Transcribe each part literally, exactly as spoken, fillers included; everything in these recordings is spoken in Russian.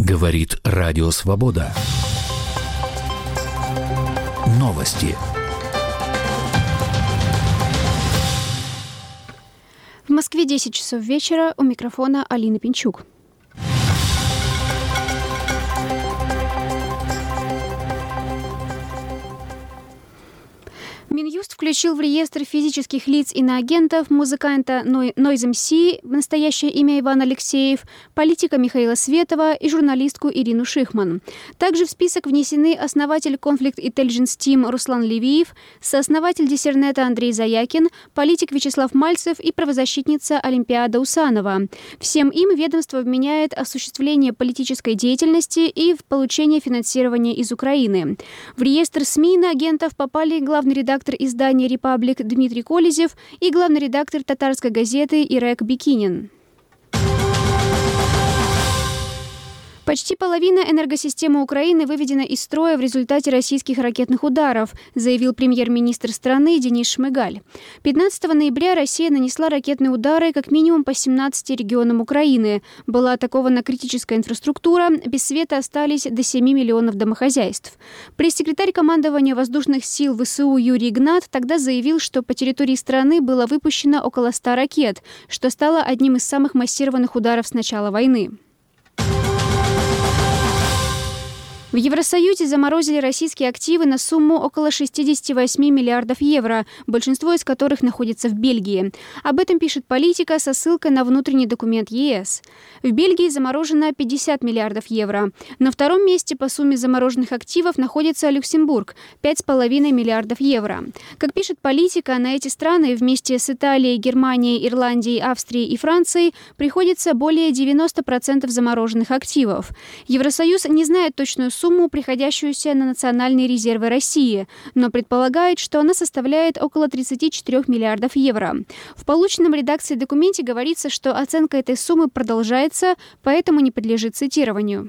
Говорит Радио Свобода. Новости. В Москве десять часов вечера. У микрофона Алина Пинчук. Минюст включил в реестр физических лиц иноагентов музыканта Noise эм си, настоящее имя Иван Алексеев, политика Михаила Светова и журналистку Ирину Шихман. Также в список внесены основатель Conflict Intelligence Team Руслан Левиев, сооснователь Диссернета Андрей Заякин, политик Вячеслав Мальцев и правозащитница Олимпиада Усанова. Всем им ведомство вменяет осуществление политической деятельности и в получение финансирования из Украины. В реестр СМИ иноагентов попали главный редактор издания «Репаблик» Дмитрий Колезев и главный редактор татарской газеты Ирек Бикинин. Почти половина энергосистемы Украины выведена из строя в результате российских ракетных ударов, заявил премьер-министр страны Денис Шмыгаль. пятнадцатого ноября Россия нанесла ракетные удары как минимум по семнадцати регионам Украины. Была атакована критическая инфраструктура, без света остались до семи миллионов домохозяйств. Пресс-секретарь командования воздушных сил ВСУ Юрий Игнат тогда заявил, что по территории страны было выпущено около ста ракет, что стало одним из самых массированных ударов с начала войны. В Евросоюзе заморозили российские активы на сумму около шестидесяти восьми миллиардов евро, большинство из которых находится в Бельгии. Об этом пишет «Политика» со ссылкой на внутренний документ ЕС. В Бельгии заморожено пятьдесят миллиардов евро. На втором месте по сумме замороженных активов находится Люксембург – пять с половиной миллиардов евро. Как пишет «Политика», на эти страны вместе с Италией, Германией, Ирландией, Австрией и Францией приходится более девяноста процентов замороженных активов. Евросоюз не знает точную сумму, сумму, приходящуюся на национальные резервы России, но предполагает, что она составляет около тридцати четырёх миллиардов евро. В полученном редакцией документе говорится, что оценка этой суммы продолжается, поэтому не подлежит цитированию.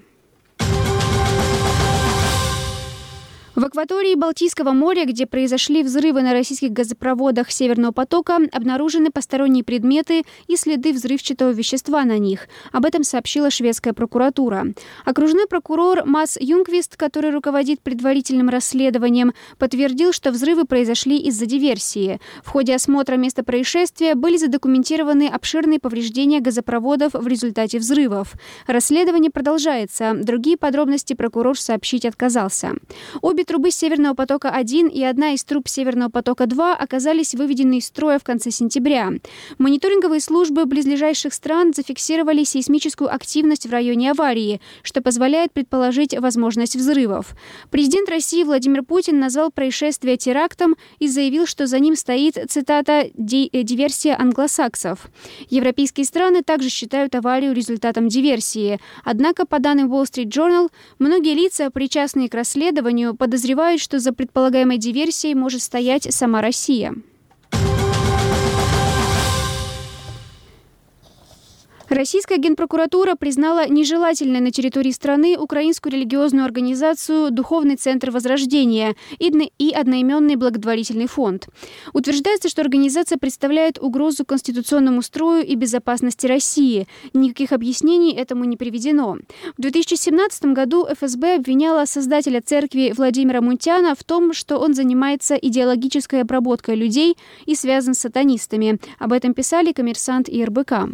В акватории Балтийского моря, где произошли взрывы на российских газопроводах «Северного потока», обнаружены посторонние предметы и следы взрывчатого вещества на них. Об этом сообщила шведская прокуратура. Окружной прокурор Мас Юнгвист, который руководит предварительным расследованием, подтвердил, что взрывы произошли из-за диверсии. В ходе осмотра места происшествия были задокументированы обширные повреждения газопроводов в результате взрывов. Расследование продолжается. Другие подробности прокурор сообщить отказался. Обе трубы «Северного потока-один» и одна из труб «Северного потока-два» оказались выведены из строя в конце сентября. Мониторинговые службы близлежащих стран зафиксировали сейсмическую активность в районе аварии, что позволяет предположить возможность взрывов. Президент России Владимир Путин назвал происшествие терактом и заявил, что за ним стоит, цитата, «диверсия англосаксов». Европейские страны также считают аварию результатом диверсии. Однако, по данным Wall Street Journal, многие лица, причастные к расследованию, подозревают, что за предполагаемой диверсией может стоять сама Россия. Российская генпрокуратура признала нежелательной на территории страны украинскую религиозную организацию «Духовный центр Возрождения» и одноименный благотворительный фонд. Утверждается, что организация представляет угрозу конституционному строю и безопасности России. Никаких объяснений этому не приведено. В две тысячи семнадцатом году эф эс бэ обвиняла создателя церкви Владимира Мунтяна в том, что он занимается идеологической обработкой людей и связан с сатанистами. Об этом писали «Коммерсант» и эр бэ ка.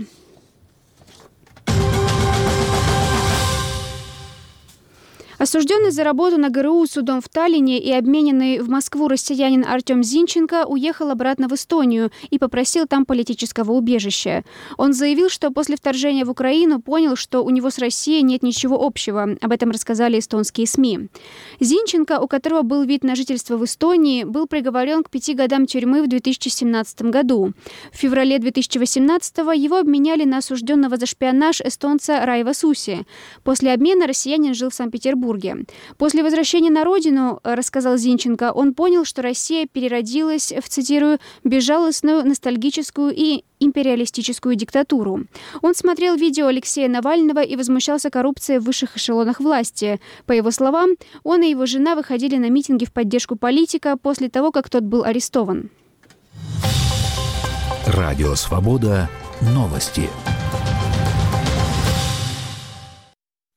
Осужденный за работу на гэ эр у судом в Таллине и обмененный в Москву россиянин Артем Зинченко уехал обратно в Эстонию и попросил там политического убежища. Он заявил, что после вторжения в Украину понял, что у него с Россией нет ничего общего. Об этом рассказали эстонские СМИ. Зинченко, у которого был вид на жительство в Эстонии, был приговорен к пяти годам тюрьмы в две тысячи семнадцатом году. В феврале две тысячи восемнадцатого его обменяли на осужденного за шпионаж эстонца Райва Суси. После обмена россиянин жил в Санкт-Петербурге. После возвращения на родину, рассказал Зинченко, он понял, что Россия переродилась в, цитирую, «безжалостную, ностальгическую и империалистическую диктатуру». Он смотрел видео Алексея Навального и возмущался коррупцией в высших эшелонах власти. По его словам, он и его жена выходили на митинги в поддержку политика после того, как тот был арестован. Радио «Свобода». Новости.